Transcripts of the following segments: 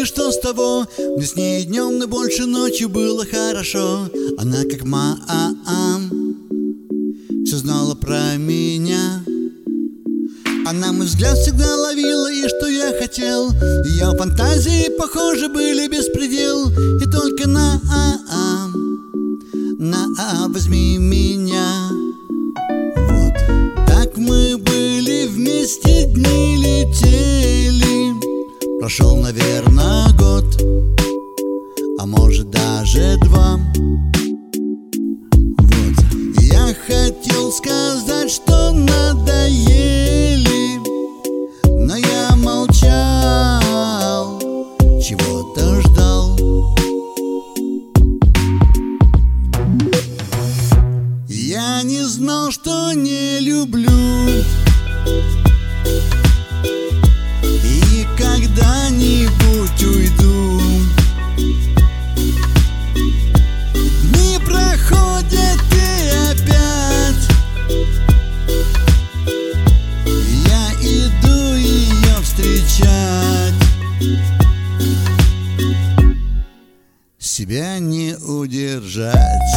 и что с того? Мне с ней днем, но больше ночью было хорошо. Она как мама, все знала про меня. Она мой взгляд всегда ловила, и что я хотел. Ее фантазии, похоже, были беспредел. И только на возьми меня. Вот так мы были вместе, дни летели. Прошел, наверное, год, а может даже 2. Вот я хотел сказать, что надоели, но я молчал, чего-то ждал. Я не знал, что не люблю, и когда-нибудь уйду. Дни проходят, и опять я иду ее встречать. Себя не удержать.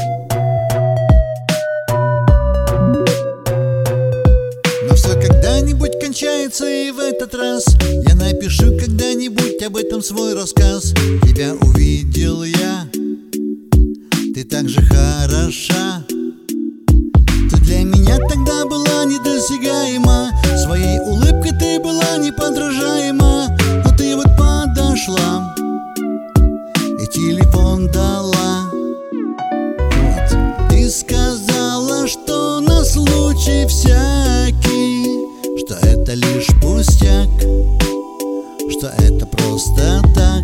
Но все когда-нибудь кончается, и в этот раз я напишу когда-нибудь об этом свой рассказ. Тебя увидел я, ты так же хороша. Ты для меня тогда была недосягаема, своей улыбкой ты была неподражаема. Но ты вот подошла и телефон дала. Вот. Ты сказала, что на случай всякий, что это лишь пустяк, что это просто так.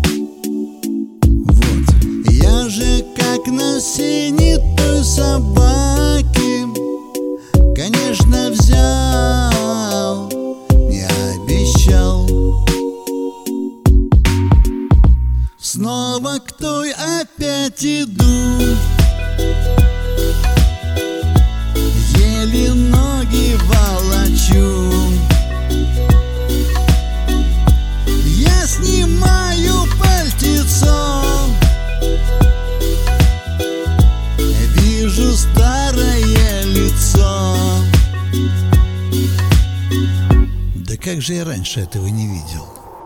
Вот. Я же как на сене той собаки, конечно, взял, не обещал. Снова к той опять иду, еле ноги волочу. Я снимаю пальтецо, вижу старое лицо. Да как же я раньше этого не видел?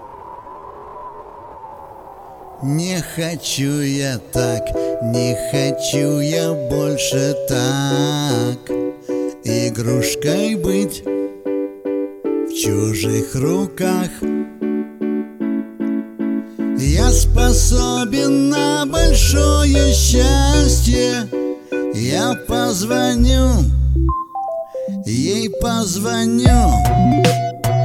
Не хочу я так, не хочу я больше так игрушкой быть в чужих руках. Я способен на большое счастье. Я позвоню, ей позвоню.